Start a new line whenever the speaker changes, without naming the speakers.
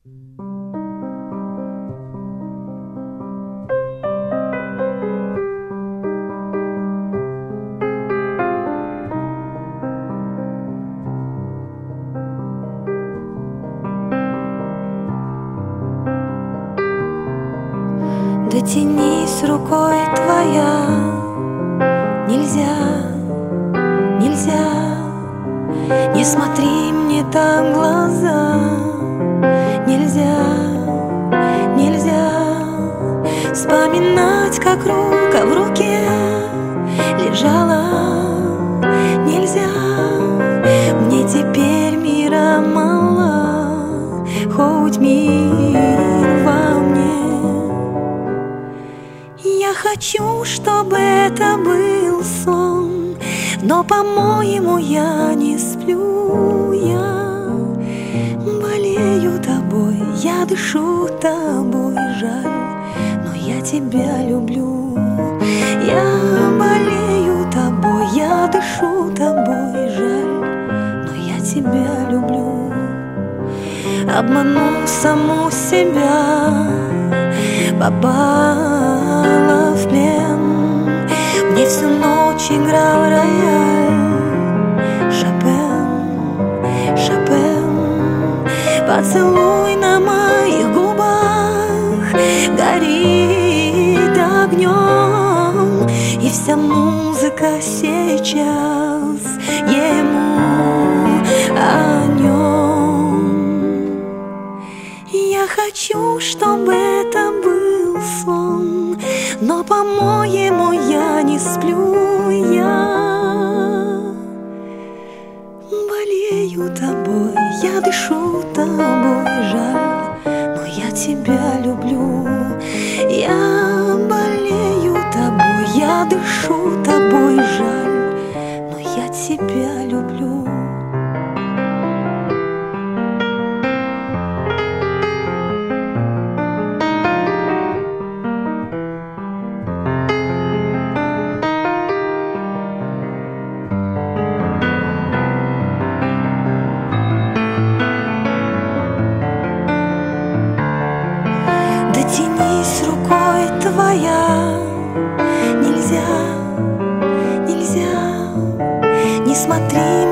Дотянись рукой твоя, нельзя, нельзя, не смотри мне так в глаза, нельзя, нельзя вспоминать, как рука в руке лежала, нельзя, мне теперь мира мало, хоть мир во мне. Я хочу, чтобы это был сон, но, по-моему, я не сплю. Я болею тобой, я дышу тобой, жаль, но я тебя люблю. Я болею тобой, я дышу тобой, жаль, но я тебя люблю. Обману саму себя, попала в плен. Мне всю ночь играл рояль, Шопен, Шопен. Поцелуй на моих губах горит огнем, и вся музыка сейчас ему о нем. Я хочу, чтобы это был сон, но, по-моему, я не сплю. Я болею тобой, я дышу тобой, жаль, но я тебя люблю. Я болею тобой, я дышу тобой, жаль, но я тебя люблю. Дотянись рукой твоя, нельзя, нельзя, не смотри